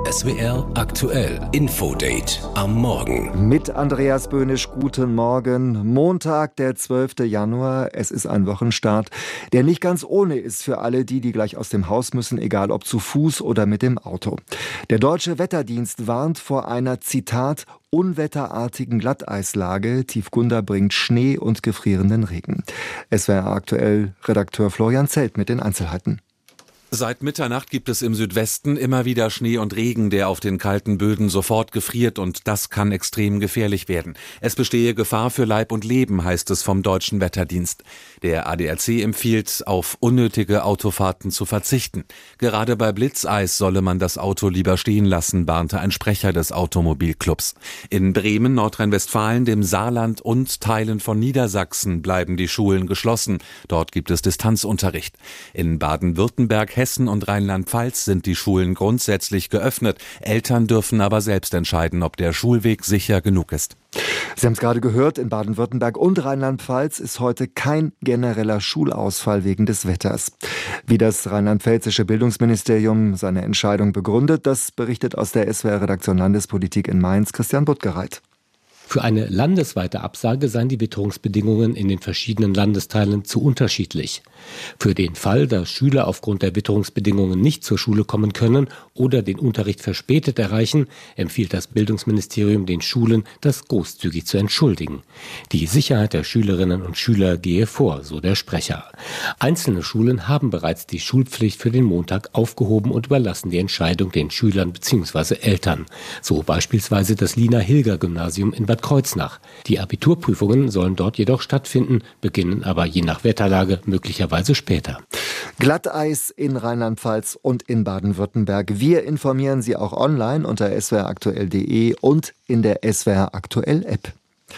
SWR aktuell Infodate am Morgen. Mit Andreas Böhnisch, guten Morgen. Montag, der 12. Januar. Es ist ein Wochenstart, der nicht ganz ohne ist für alle die gleich aus dem Haus müssen, egal ob zu Fuß oder mit dem Auto. Der Deutsche Wetterdienst warnt vor einer, Zitat, unwetterartigen Glatteislage. Tiefgunda bringt Schnee und gefrierenden Regen. SWR aktuell Redakteur Florian Zelt mit den Einzelheiten. Seit Mitternacht gibt es im Südwesten immer wieder Schnee und Regen, der auf den kalten Böden sofort gefriert, und das kann extrem gefährlich werden. Es bestehe Gefahr für Leib und Leben, heißt es vom Deutschen Wetterdienst. Der ADAC empfiehlt, auf unnötige Autofahrten zu verzichten. Gerade bei Blitzeis solle man das Auto lieber stehen lassen, warnte ein Sprecher des Automobilclubs. In Bremen, Nordrhein-Westfalen, dem Saarland und Teilen von Niedersachsen bleiben die Schulen geschlossen. Dort gibt es Distanzunterricht. In Baden-Württemberg, Hessen und Rheinland-Pfalz sind die Schulen grundsätzlich geöffnet. Eltern dürfen aber selbst entscheiden, ob der Schulweg sicher genug ist. Sie haben es gerade gehört, in Baden-Württemberg und Rheinland-Pfalz ist heute kein genereller Schulausfall wegen des Wetters. Wie das rheinland-pfälzische Bildungsministerium seine Entscheidung begründet, das berichtet aus der SWR-Redaktion Landespolitik in Mainz Christian Buttgereit. Für eine landesweite Absage seien die Witterungsbedingungen in den verschiedenen Landesteilen zu unterschiedlich. Für den Fall, dass Schüler aufgrund der Witterungsbedingungen nicht zur Schule kommen können oder den Unterricht verspätet erreichen, empfiehlt das Bildungsministerium den Schulen, das großzügig zu entschuldigen. Die Sicherheit der Schülerinnen und Schüler gehe vor, so der Sprecher. Einzelne Schulen haben bereits die Schulpflicht für den Montag aufgehoben und überlassen die Entscheidung den Schülern bzw. Eltern. So beispielsweise das Lina-Hilger-Gymnasium in Bad Kreuznach. Die Abiturprüfungen sollen dort jedoch stattfinden, beginnen aber je nach Wetterlage möglicherweise später. Glatteis in Rheinland-Pfalz und in Baden-Württemberg. Wir informieren Sie auch online unter swraktuell.de und in der SWR Aktuell App.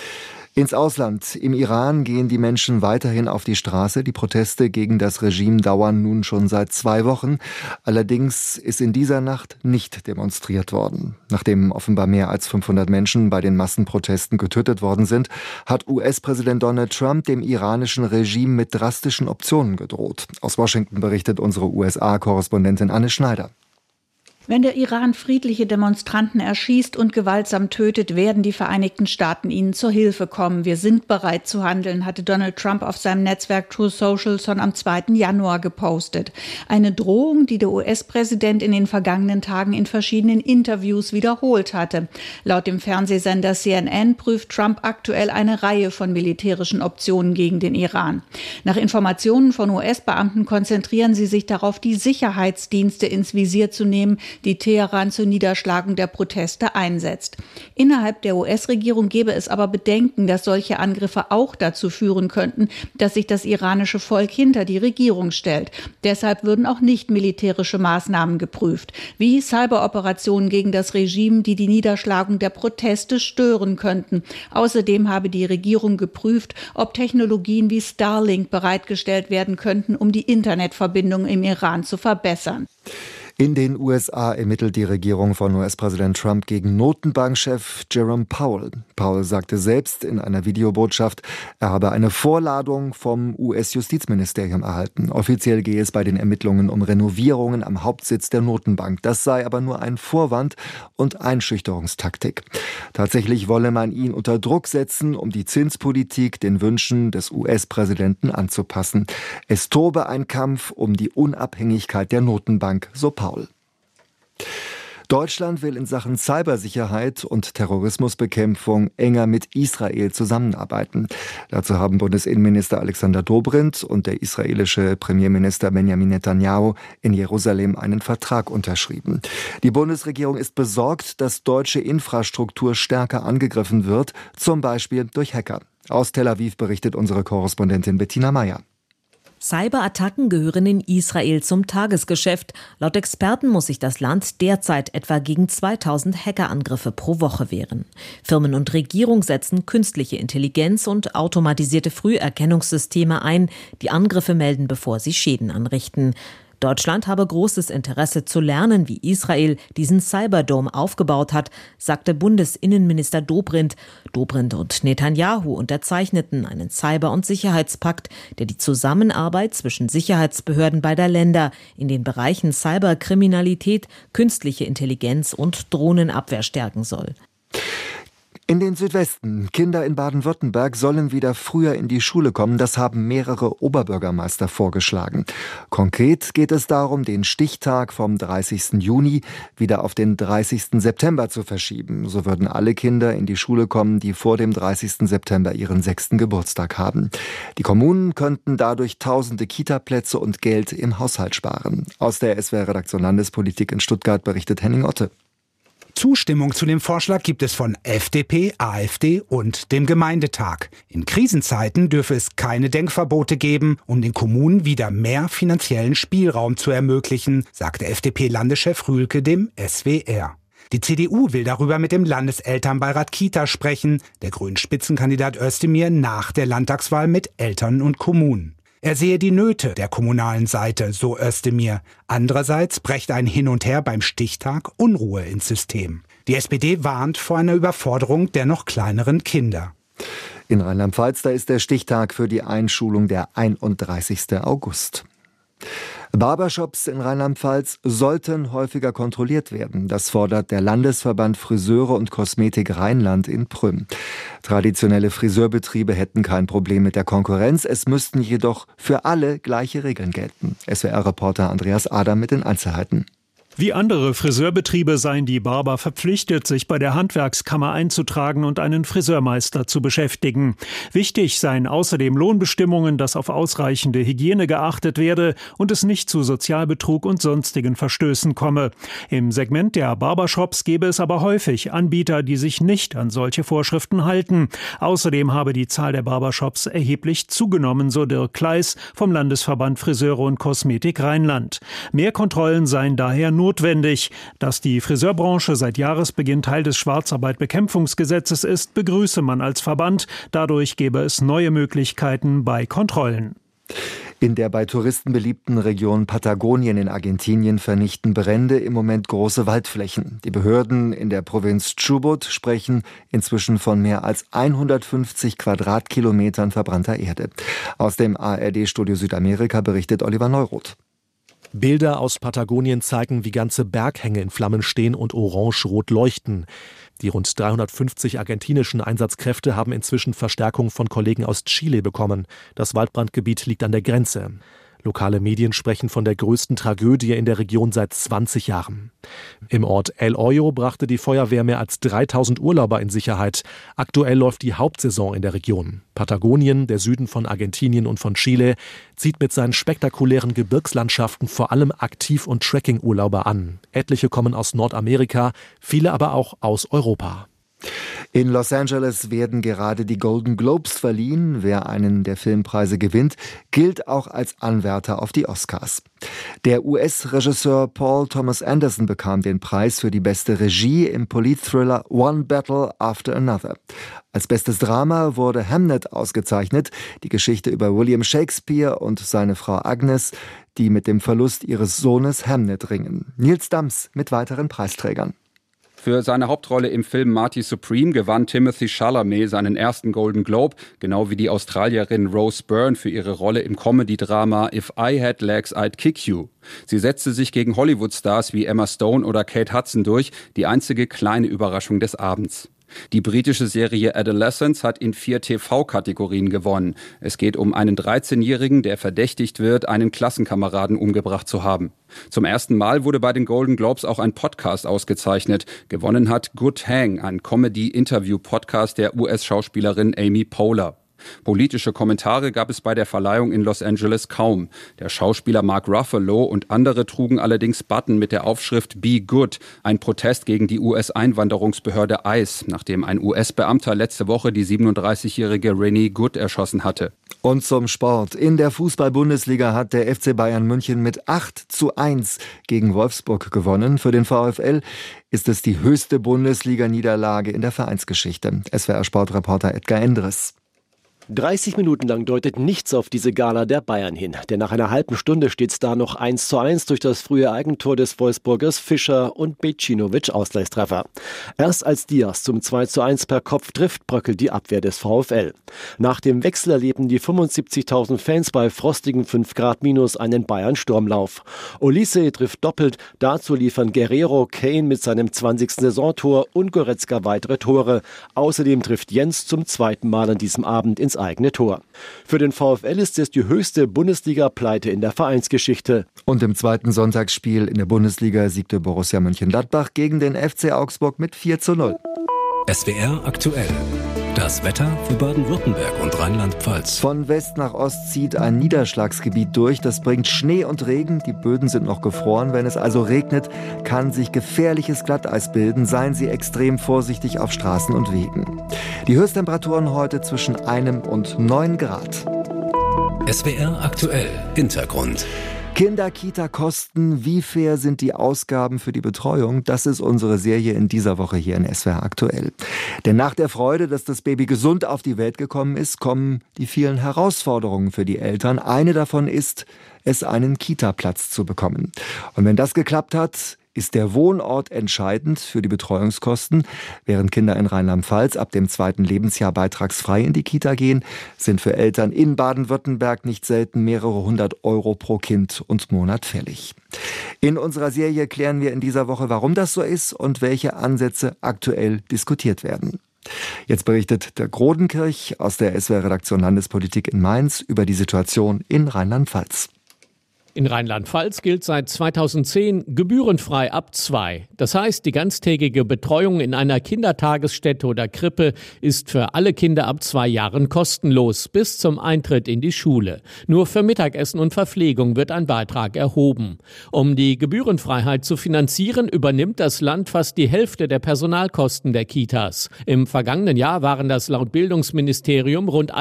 Ins Ausland. Im Iran gehen die Menschen weiterhin auf die Straße. Die Proteste gegen das Regime dauern nun schon seit 2 Wochen. Allerdings ist in dieser Nacht nicht demonstriert worden. Nachdem offenbar mehr als 500 Menschen bei den Massenprotesten getötet worden sind, hat US-Präsident Donald Trump dem iranischen Regime mit drastischen Optionen gedroht. Aus Washington berichtet unsere USA-Korrespondentin Anne Schneider. Wenn der Iran friedliche Demonstranten erschießt und gewaltsam tötet, werden die Vereinigten Staaten ihnen zur Hilfe kommen. Wir sind bereit zu handeln, hatte Donald Trump auf seinem Netzwerk Truth Social schon am 2. Januar gepostet. Eine Drohung, die der US-Präsident in den vergangenen Tagen in verschiedenen Interviews wiederholt hatte. Laut dem Fernsehsender CNN prüft Trump aktuell eine Reihe von militärischen Optionen gegen den Iran. Nach Informationen von US-Beamten konzentrieren sie sich darauf, die Sicherheitsdienste ins Visier zu nehmen, die Teheran zur Niederschlagung der Proteste einsetzt. Innerhalb der US-Regierung gäbe es aber Bedenken, dass solche Angriffe auch dazu führen könnten, dass sich das iranische Volk hinter die Regierung stellt. Deshalb würden auch nicht militärische Maßnahmen geprüft, wie Cyberoperationen gegen das Regime, die die Niederschlagung der Proteste stören könnten. Außerdem habe die Regierung geprüft, ob Technologien wie Starlink bereitgestellt werden könnten, um die Internetverbindung im Iran zu verbessern. In den USA ermittelt die Regierung von US-Präsident Trump gegen Notenbankchef Jerome Powell. Powell sagte selbst in einer Videobotschaft, er habe eine Vorladung vom US-Justizministerium erhalten. Offiziell gehe es bei den Ermittlungen um Renovierungen am Hauptsitz der Notenbank. Das sei aber nur ein Vorwand und Einschüchterungstaktik. Tatsächlich wolle man ihn unter Druck setzen, um die Zinspolitik den Wünschen des US-Präsidenten anzupassen. Es tobe ein Kampf um die Unabhängigkeit der Notenbank, so Powell. Deutschland will in Sachen Cybersicherheit und Terrorismusbekämpfung enger mit Israel zusammenarbeiten. Dazu haben Bundesinnenminister Alexander Dobrindt und der israelische Premierminister Benjamin Netanyahu in Jerusalem einen Vertrag unterschrieben. Die Bundesregierung ist besorgt, dass deutsche Infrastruktur stärker angegriffen wird, zum Beispiel durch Hacker. Aus Tel Aviv berichtet unsere Korrespondentin Bettina Meyer. Cyberattacken gehören in Israel zum Tagesgeschäft. Laut Experten muss sich das Land derzeit etwa gegen 2000 Hackerangriffe pro Woche wehren. Firmen und Regierung setzen künstliche Intelligenz und automatisierte Früherkennungssysteme ein, die Angriffe melden, bevor sie Schäden anrichten. Deutschland habe großes Interesse zu lernen, wie Israel diesen Cyberdome aufgebaut hat, sagte Bundesinnenminister Dobrindt. Dobrindt und Netanyahu unterzeichneten einen Cyber- und Sicherheitspakt, der die Zusammenarbeit zwischen Sicherheitsbehörden beider Länder in den Bereichen Cyberkriminalität, künstliche Intelligenz und Drohnenabwehr stärken soll. In den Südwesten. Kinder in Baden-Württemberg sollen wieder früher in die Schule kommen. Das haben mehrere Oberbürgermeister vorgeschlagen. Konkret geht es darum, den Stichtag vom 30. Juni wieder auf den 30. September zu verschieben. So würden alle Kinder in die Schule kommen, die vor dem 30. September ihren 6. Geburtstag haben. Die Kommunen könnten dadurch tausende Kitaplätze und Geld im Haushalt sparen. Aus der SWR-Redaktion Landespolitik in Stuttgart berichtet Henning Otte. Zustimmung zu dem Vorschlag gibt es von FDP, AfD und dem Gemeindetag. In Krisenzeiten dürfe es keine Denkverbote geben, um den Kommunen wieder mehr finanziellen Spielraum zu ermöglichen, sagte FDP-Landeschef Rühlke dem SWR. Die CDU will darüber mit dem Landeselternbeirat Kita sprechen, der Grünen-Spitzenkandidat Özdemir nach der Landtagswahl mit Eltern und Kommunen. Er sehe die Nöte der kommunalen Seite, so Özdemir. Andererseits brächte ein Hin und Her beim Stichtag Unruhe ins System. Die SPD warnt vor einer Überforderung der noch kleineren Kinder. In Rheinland-Pfalz, da ist der Stichtag für die Einschulung der 31. August. Barbershops in Rheinland-Pfalz sollten häufiger kontrolliert werden. Das fordert der Landesverband Friseure und Kosmetik Rheinland in Prüm. Traditionelle Friseurbetriebe hätten kein Problem mit der Konkurrenz. Es müssten jedoch für alle gleiche Regeln gelten. SWR-Reporter Andreas Adam mit den Einzelheiten. Wie andere Friseurbetriebe seien die Barber verpflichtet, sich bei der Handwerkskammer einzutragen und einen Friseurmeister zu beschäftigen. Wichtig seien außerdem Lohnbestimmungen, dass auf ausreichende Hygiene geachtet werde und es nicht zu Sozialbetrug und sonstigen Verstößen komme. Im Segment der Barbershops gäbe es aber häufig Anbieter, die sich nicht an solche Vorschriften halten. Außerdem habe die Zahl der Barbershops erheblich zugenommen, so Dirk Kleiss vom Landesverband Friseure und Kosmetik Rheinland. Mehr Kontrollen seien daher notwendig. Dass die Friseurbranche seit Jahresbeginn Teil des Schwarzarbeitbekämpfungsgesetzes ist, begrüße man als Verband. Dadurch gäbe es neue Möglichkeiten bei Kontrollen. In der bei Touristen beliebten Region Patagonien in Argentinien vernichten Brände im Moment große Waldflächen. Die Behörden in der Provinz Chubut sprechen inzwischen von mehr als 150 Quadratkilometern verbrannter Erde. Aus dem ARD-Studio Südamerika berichtet Oliver Neuroth. Bilder aus Patagonien zeigen, wie ganze Berghänge in Flammen stehen und orange-rot leuchten. Die rund 350 argentinischen Einsatzkräfte haben inzwischen Verstärkung von Kollegen aus Chile bekommen. Das Waldbrandgebiet liegt an der Grenze. Lokale Medien sprechen von der größten Tragödie in der Region seit 20 Jahren. Im Ort El Hoyo brachte die Feuerwehr mehr als 3000 Urlauber in Sicherheit. Aktuell läuft die Hauptsaison in der Region. Patagonien, der Süden von Argentinien und von Chile, zieht mit seinen spektakulären Gebirgslandschaften vor allem Aktiv- und Trekking-Urlauber an. Etliche kommen aus Nordamerika, viele aber auch aus Europa. In Los Angeles werden gerade die Golden Globes verliehen. Wer einen der Filmpreise gewinnt, gilt auch als Anwärter auf die Oscars. Der US-Regisseur Paul Thomas Anderson bekam den Preis für die beste Regie im Politthriller One Battle After Another. Als bestes Drama wurde Hamnet ausgezeichnet, die Geschichte über William Shakespeare und seine Frau Agnes, die mit dem Verlust ihres Sohnes Hamnet ringen. Nils Dams mit weiteren Preisträgern. Für seine Hauptrolle im Film Marty Supreme gewann Timothée Chalamet seinen ersten Golden Globe, genau wie die Australierin Rose Byrne für ihre Rolle im Comedy-Drama If I Had Legs, I'd Kick You. Sie setzte sich gegen Hollywood-Stars wie Emma Stone oder Kate Hudson durch, die einzige kleine Überraschung des Abends. Die britische Serie Adolescence hat in 4 TV-Kategorien gewonnen. Es geht um einen 13-Jährigen, der verdächtigt wird, einen Klassenkameraden umgebracht zu haben. Zum ersten Mal wurde bei den Golden Globes auch ein Podcast ausgezeichnet. Gewonnen hat Good Hang, ein Comedy-Interview-Podcast der US-Schauspielerin Amy Poehler. Politische Kommentare gab es bei der Verleihung in Los Angeles kaum. Der Schauspieler Mark Ruffalo und andere trugen allerdings Button mit der Aufschrift Be Good, ein Protest gegen die US-Einwanderungsbehörde ICE, nachdem ein US-Beamter letzte Woche die 37-jährige Renee Good erschossen hatte. Und zum Sport. In der Fußball-Bundesliga hat der FC Bayern München mit 8:1 gegen Wolfsburg gewonnen. Für den VfL ist es die höchste Bundesliga-Niederlage in der Vereinsgeschichte. SWR-Sportreporter Edgar Endres. 30 Minuten lang deutet nichts auf diese Gala der Bayern hin, denn nach einer halben Stunde steht es da noch 1:1 durch das frühe Eigentor des Wolfsburgers Fischer und Becinovic Ausgleichstreffer. Erst als Diaz zum 2:1 per Kopf trifft, bröckelt die Abwehr des VfL. Nach dem Wechsel erleben die 75.000 Fans bei frostigen 5 Grad minus einen Bayern-Sturmlauf. Olise trifft doppelt, dazu liefern Guerrero, Kane mit seinem 20. Saisontor und Goretzka weitere Tore. Außerdem trifft Jens zum zweiten Mal an diesem Abend ins eigene Tor. Für den VfL ist es die höchste Bundesliga-Pleite in der Vereinsgeschichte. Und im zweiten Sonntagsspiel in der Bundesliga siegte Borussia Mönchengladbach gegen den FC Augsburg mit 4:0. SWR aktuell. Das Wetter für Baden-Württemberg und Rheinland-Pfalz. Von West nach Ost zieht ein Niederschlagsgebiet durch. Das bringt Schnee und Regen. Die Böden sind noch gefroren. Wenn es also regnet, kann sich gefährliches Glatteis bilden. Seien Sie extrem vorsichtig auf Straßen und Wegen. Die Höchsttemperaturen heute zwischen 1 und 9 Grad. SWR aktuell. Hintergrund. Kinderkita-Kosten, wie fair sind die Ausgaben für die Betreuung? Das ist unsere Serie in dieser Woche hier in SWR aktuell. Denn nach der Freude, dass das Baby gesund auf die Welt gekommen ist, kommen die vielen Herausforderungen für die Eltern. Eine davon ist, es einen Kita-Platz zu bekommen. Und wenn das geklappt hat, ist der Wohnort entscheidend für die Betreuungskosten. Während Kinder in Rheinland-Pfalz ab dem 2. Lebensjahr beitragsfrei in die Kita gehen, sind für Eltern in Baden-Württemberg nicht selten mehrere 100 Euro pro Kind und Monat fällig. In unserer Serie klären wir in dieser Woche, warum das so ist und welche Ansätze aktuell diskutiert werden. Jetzt berichtet Dirk Rodenkirch aus der SWR-Redaktion Landespolitik in Mainz über die Situation in Rheinland-Pfalz. In Rheinland-Pfalz gilt seit 2010 gebührenfrei ab 2. Das heißt, die ganztägige Betreuung in einer Kindertagesstätte oder Krippe ist für alle Kinder ab 2 Jahren kostenlos bis zum Eintritt in die Schule. Nur für Mittagessen und Verpflegung wird ein Beitrag erhoben. Um die Gebührenfreiheit zu finanzieren, übernimmt das Land fast die Hälfte der Personalkosten der Kitas. Im vergangenen Jahr waren das laut Bildungsministerium rund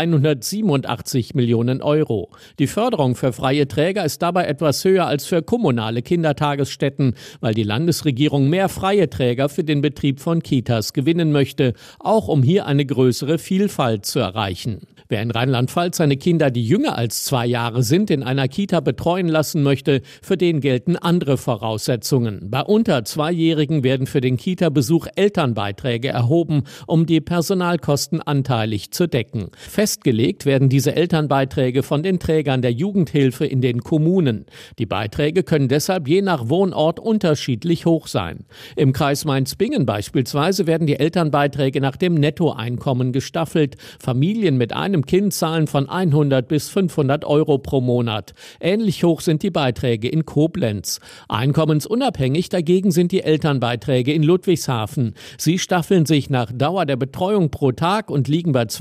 187 Millionen Euro. Die Förderung für freie Träger ist dabei etwas höher als für kommunale Kindertagesstätten, weil die Landesregierung mehr freie Träger für den Betrieb von Kitas gewinnen möchte, auch um hier eine größere Vielfalt zu erreichen. Wer in Rheinland-Pfalz seine Kinder, die jünger als 2 Jahre sind, in einer Kita betreuen lassen möchte, für den gelten andere Voraussetzungen. Bei unter 2-Jährigen werden für den Kita-Besuch Elternbeiträge erhoben, um die Personalkosten anteilig zu decken. Festgelegt werden diese Elternbeiträge von den Trägern der Jugendhilfe in den Kommunen. Die Beiträge können deshalb je nach Wohnort unterschiedlich hoch sein. Im Kreis Mainz-Bingen beispielsweise werden die Elternbeiträge nach dem Nettoeinkommen gestaffelt. Familien mit einem Kind zahlen von 100 bis 500 Euro pro Monat. Ähnlich hoch sind die Beiträge in Koblenz. Einkommensunabhängig dagegen sind die Elternbeiträge in Ludwigshafen. Sie staffeln sich nach Dauer der Betreuung pro Tag und liegen bei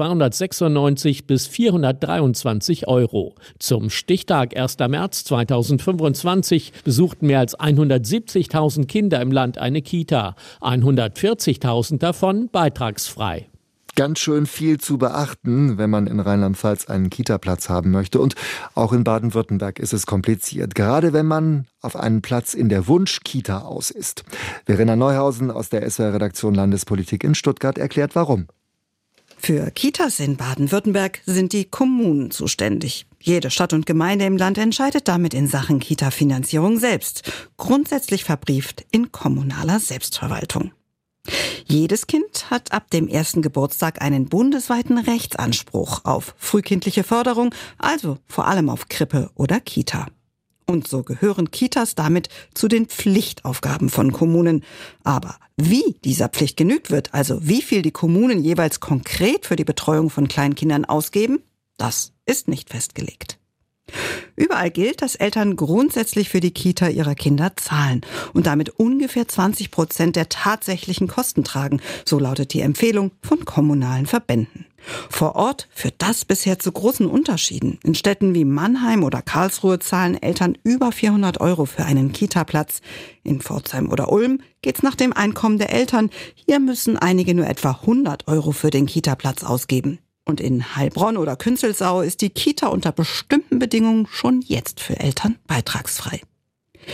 296 bis 423 Euro. Zum Stichtag 1. März 2025 besuchten mehr als 170.000 Kinder im Land eine Kita. 140.000 davon beitragsfrei. Ganz schön viel zu beachten, wenn man in Rheinland-Pfalz einen Kita-Platz haben möchte. Und auch in Baden-Württemberg ist es kompliziert, gerade wenn man auf einen Platz in der Wunsch-Kita aus ist. Verena Neuhausen aus der SWR-Redaktion Landespolitik in Stuttgart erklärt, warum. Für Kitas in Baden-Württemberg sind die Kommunen zuständig. Jede Stadt und Gemeinde im Land entscheidet damit in Sachen Kita-Finanzierung selbst, grundsätzlich verbrieft in kommunaler Selbstverwaltung. Jedes Kind hat ab dem 1. Geburtstag einen bundesweiten Rechtsanspruch auf frühkindliche Förderung, also vor allem auf Krippe oder Kita. Und so gehören Kitas damit zu den Pflichtaufgaben von Kommunen. Aber wie dieser Pflicht genügt wird, also wie viel die Kommunen jeweils konkret für die Betreuung von Kleinkindern ausgeben, das ist nicht festgelegt. Überall gilt, dass Eltern grundsätzlich für die Kita ihrer Kinder zahlen und damit ungefähr 20% der tatsächlichen Kosten tragen. So lautet die Empfehlung von kommunalen Verbänden. Vor Ort führt das bisher zu großen Unterschieden. In Städten wie Mannheim oder Karlsruhe zahlen Eltern über 400 Euro für einen Kita-Platz. In Pforzheim oder Ulm geht's nach dem Einkommen der Eltern. Hier müssen einige nur etwa 100 Euro für den Kita-Platz ausgeben. Und in Heilbronn oder Künzelsau ist die Kita unter bestimmten Bedingungen schon jetzt für Eltern beitragsfrei.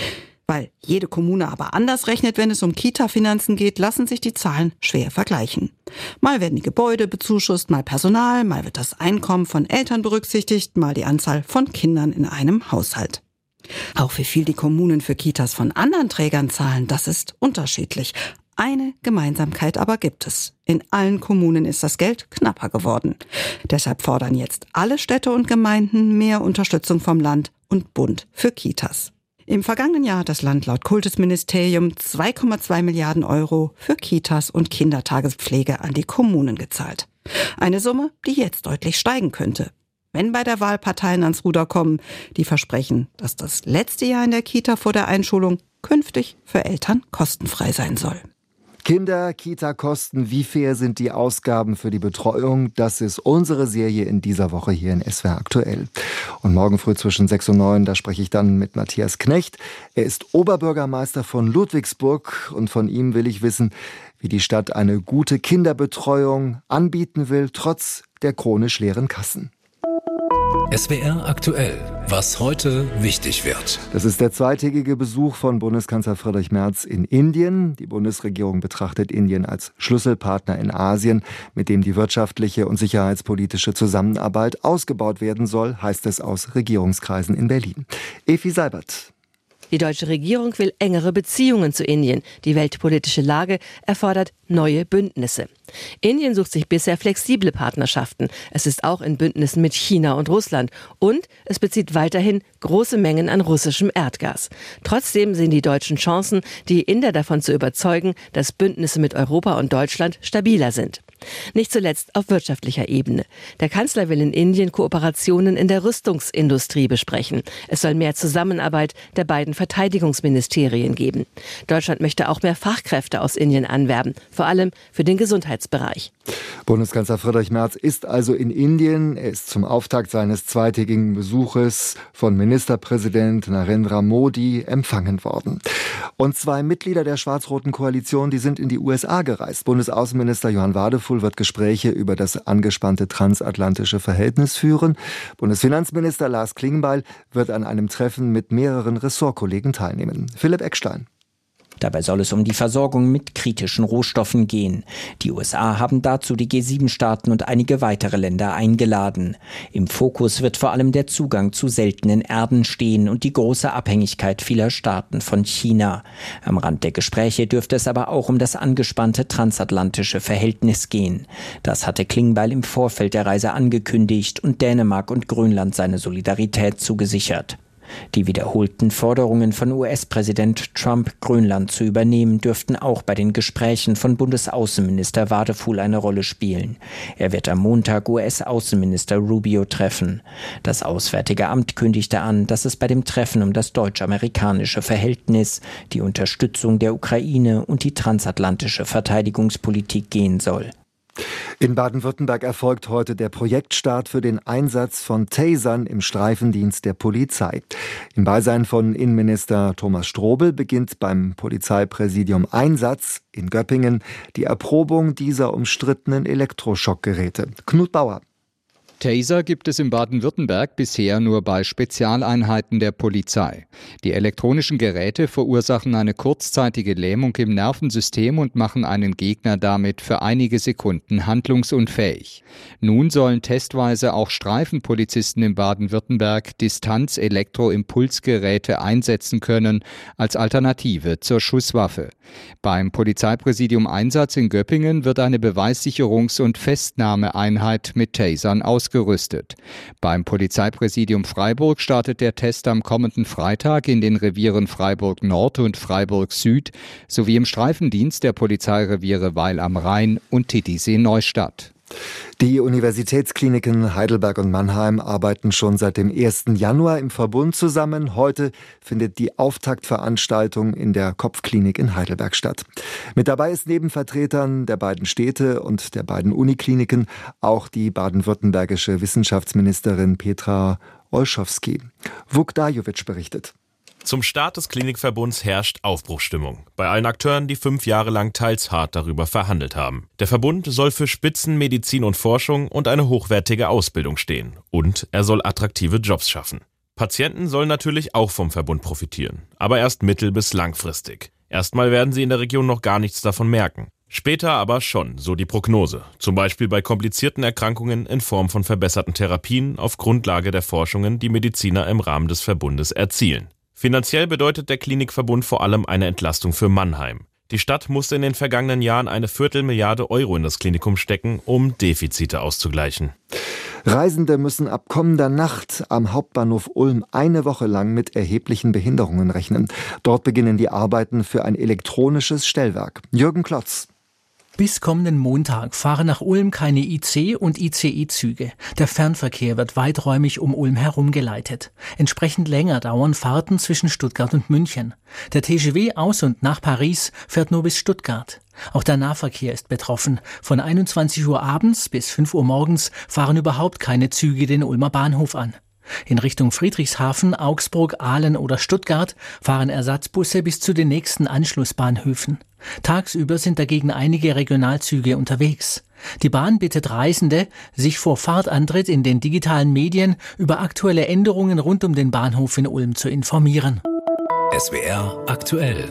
Weil jede Kommune aber anders rechnet, wenn es um Kita-Finanzen geht, lassen sich die Zahlen schwer vergleichen. Mal werden die Gebäude bezuschusst, mal Personal, mal wird das Einkommen von Eltern berücksichtigt, mal die Anzahl von Kindern in einem Haushalt. Auch wie viel die Kommunen für Kitas von anderen Trägern zahlen, das ist unterschiedlich. Eine Gemeinsamkeit aber gibt es. In allen Kommunen ist das Geld knapper geworden. Deshalb fordern jetzt alle Städte und Gemeinden mehr Unterstützung vom Land und Bund für Kitas. Im vergangenen Jahr hat das Land laut Kultusministerium 2,2 Milliarden Euro für Kitas und Kindertagespflege an die Kommunen gezahlt. Eine Summe, die jetzt deutlich steigen könnte, wenn bei der Wahl Parteien ans Ruder kommen, die versprechen, dass das letzte Jahr in der Kita vor der Einschulung künftig für Eltern kostenfrei sein soll. Kinder, Kita-Kosten, wie fair sind die Ausgaben für die Betreuung? Das ist unsere Serie in dieser Woche hier in SWR aktuell. Und morgen früh zwischen 6 und 9, da spreche ich dann mit Matthias Knecht. Er ist Oberbürgermeister von Ludwigsburg und von ihm will ich wissen, wie die Stadt eine gute Kinderbetreuung anbieten will, trotz der chronisch leeren Kassen. SWR aktuell. Was heute wichtig wird. Das ist der zweitägige Besuch von Bundeskanzler Friedrich Merz in Indien. Die Bundesregierung betrachtet Indien als Schlüsselpartner in Asien, mit dem die wirtschaftliche und sicherheitspolitische Zusammenarbeit ausgebaut werden soll, heißt es aus Regierungskreisen in Berlin. Evi Seibert. Die deutsche Regierung will engere Beziehungen zu Indien. Die weltpolitische Lage erfordert neue Bündnisse. Indien sucht sich bisher flexible Partnerschaften. Es ist auch in Bündnissen mit China und Russland. Und es bezieht weiterhin große Mengen an russischem Erdgas. Trotzdem sehen die Deutschen Chancen, die Inder davon zu überzeugen, dass Bündnisse mit Europa und Deutschland stabiler sind. Nicht zuletzt auf wirtschaftlicher Ebene. Der Kanzler will in Indien Kooperationen in der Rüstungsindustrie besprechen. Es soll mehr Zusammenarbeit der beiden Verteidigungsministerien geben. Deutschland möchte auch mehr Fachkräfte aus Indien anwerben, vor allem für den Gesundheitsbereich. Bundeskanzler Friedrich Merz ist also in Indien. Er ist zum Auftakt seines zweitägigen Besuches von Ministerpräsident Narendra Modi empfangen worden. Und 2 Mitglieder der schwarz-roten Koalition, die sind in die USA gereist. Bundesaußenminister Johann Wadefuhl wird Gespräche über das angespannte transatlantische Verhältnis führen. Bundesfinanzminister Lars Klingbeil wird an einem Treffen mit mehreren Ressortkollegen teilnehmen. Philipp Eckstein. Dabei soll es um die Versorgung mit kritischen Rohstoffen gehen. Die USA haben dazu die G7-Staaten und einige weitere Länder eingeladen. Im Fokus wird vor allem der Zugang zu seltenen Erden stehen und die große Abhängigkeit vieler Staaten von China. Am Rand der Gespräche dürfte es aber auch um das angespannte transatlantische Verhältnis gehen. Das hatte Klingbeil im Vorfeld der Reise angekündigt und Dänemark und Grönland seine Solidarität zugesichert. Die wiederholten Forderungen von US-Präsident Trump, Grönland zu übernehmen, dürften auch bei den Gesprächen von Bundesaußenminister Wadefuhl eine Rolle spielen. Er wird am Montag US-Außenminister Rubio treffen. Das Auswärtige Amt kündigte an, dass es bei dem Treffen um das deutsch-amerikanische Verhältnis, die Unterstützung der Ukraine und die transatlantische Verteidigungspolitik gehen soll. In Baden-Württemberg erfolgt heute der Projektstart für den Einsatz von Tasern im Streifendienst der Polizei. Im Beisein von Innenminister Thomas Strobel beginnt beim Polizeipräsidium Einsatz in Göppingen die Erprobung dieser umstrittenen Elektroschockgeräte. Knut Bauer. Taser gibt es in Baden-Württemberg bisher nur bei Spezialeinheiten der Polizei. Die elektronischen Geräte verursachen eine kurzzeitige Lähmung im Nervensystem und machen einen Gegner damit für einige Sekunden handlungsunfähig. Nun sollen testweise auch Streifenpolizisten in Baden-Württemberg Distanz-Elektroimpulsgeräte einsetzen können als Alternative zur Schusswaffe. Beim Polizeipräsidium Einsatz in Göppingen wird eine Beweissicherungs- und Festnahmeeinheit mit Tasern ausgerüstet. Beim Polizeipräsidium Freiburg startet der Test am kommenden Freitag in den Revieren Freiburg Nord und Freiburg Süd sowie im Streifendienst der Polizeireviere Weil am Rhein und Titisee-Neustadt. Die Universitätskliniken Heidelberg und Mannheim arbeiten schon seit dem 1. Januar im Verbund zusammen. Heute findet die Auftaktveranstaltung in der Kopfklinik in Heidelberg statt. Mit dabei ist neben Vertretern der beiden Städte und der beiden Unikliniken auch die baden-württembergische Wissenschaftsministerin Petra Olschowski. Vuk Dajovic berichtet. Zum Start des Klinikverbunds herrscht Aufbruchsstimmung. Bei allen Akteuren, die 5 Jahre lang teils hart darüber verhandelt haben. Der Verbund soll für Spitzenmedizin und Forschung und eine hochwertige Ausbildung stehen. Und er soll attraktive Jobs schaffen. Patienten sollen natürlich auch vom Verbund profitieren, aber erst mittel- bis langfristig. Erstmal werden sie in der Region noch gar nichts davon merken. Später aber schon, so die Prognose. Zum Beispiel bei komplizierten Erkrankungen in Form von verbesserten Therapien auf Grundlage der Forschungen, die Mediziner im Rahmen des Verbundes erzielen. Finanziell bedeutet der Klinikverbund vor allem eine Entlastung für Mannheim. Die Stadt musste in den vergangenen Jahren eine 250 Millionen € in das Klinikum stecken, um Defizite auszugleichen. Reisende müssen ab kommender Nacht am Hauptbahnhof Ulm eine Woche lang mit erheblichen Behinderungen rechnen. Dort beginnen die Arbeiten für ein elektronisches Stellwerk. Jürgen Klotz. Bis kommenden Montag fahren nach Ulm keine IC- und ICE-Züge. Der Fernverkehr wird weiträumig um Ulm herum geleitet. Entsprechend länger dauern Fahrten zwischen Stuttgart und München. Der TGV aus und nach Paris fährt nur bis Stuttgart. Auch der Nahverkehr ist betroffen. Von 21 Uhr abends bis 5 Uhr morgens fahren überhaupt keine Züge den Ulmer Bahnhof an. In Richtung Friedrichshafen, Augsburg, Aalen oder Stuttgart fahren Ersatzbusse bis zu den nächsten Anschlussbahnhöfen. Tagsüber sind dagegen einige Regionalzüge unterwegs. Die Bahn bittet Reisende, sich vor Fahrtantritt in den digitalen Medien über aktuelle Änderungen rund um den Bahnhof in Ulm zu informieren. SWR aktuell.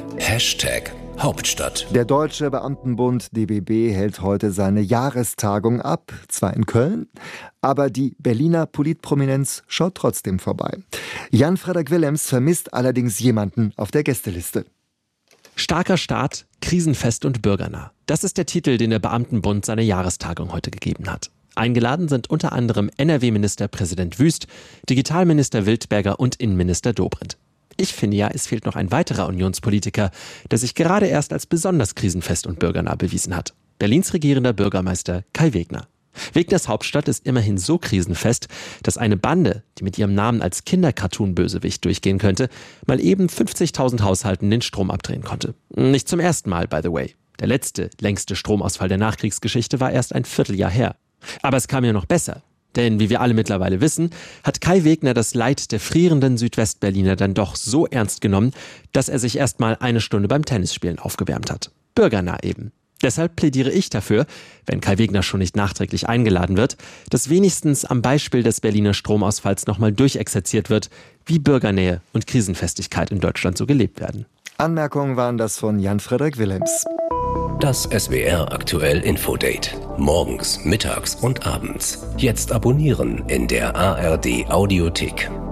Hauptstadt. Der Deutsche Beamtenbund DBB hält heute seine Jahrestagung ab, zwar in Köln, aber die Berliner Politprominenz schaut trotzdem vorbei. Jan-Frederik Willems vermisst allerdings jemanden auf der Gästeliste. Starker Staat, krisenfest und bürgernah. Das ist der Titel, den der Beamtenbund seiner Jahrestagung heute gegeben hat. Eingeladen sind unter anderem NRW-Ministerpräsident Wüst, Digitalminister Wildberger und Innenminister Dobrindt. Ich finde ja, es fehlt noch ein weiterer Unionspolitiker, der sich gerade erst als besonders krisenfest und bürgernah bewiesen hat. Berlins regierender Bürgermeister Kai Wegner. Wegners Hauptstadt ist immerhin so krisenfest, dass eine Bande, die mit ihrem Namen als Kindercartoon-Bösewicht durchgehen könnte, mal eben 50.000 Haushalten den Strom abdrehen konnte. Nicht zum ersten Mal, by the way. Der längste Stromausfall der Nachkriegsgeschichte war erst ein Vierteljahr her. Aber es kam ja noch besser. Denn, wie wir alle mittlerweile wissen, hat Kai Wegner das Leid der frierenden Südwestberliner dann doch so ernst genommen, dass er sich erst mal eine Stunde beim Tennisspielen aufgewärmt hat. Bürgernah eben. Deshalb plädiere ich dafür, wenn Kai Wegner schon nicht nachträglich eingeladen wird, dass wenigstens am Beispiel des Berliner Stromausfalls nochmal durchexerziert wird, wie Bürgernähe und Krisenfestigkeit in Deutschland so gelebt werden. Anmerkungen waren das von Jan-Frederik Willems. Das SWR aktuell Infodate. Morgens, mittags und abends. Jetzt abonnieren in der ARD Audiothek.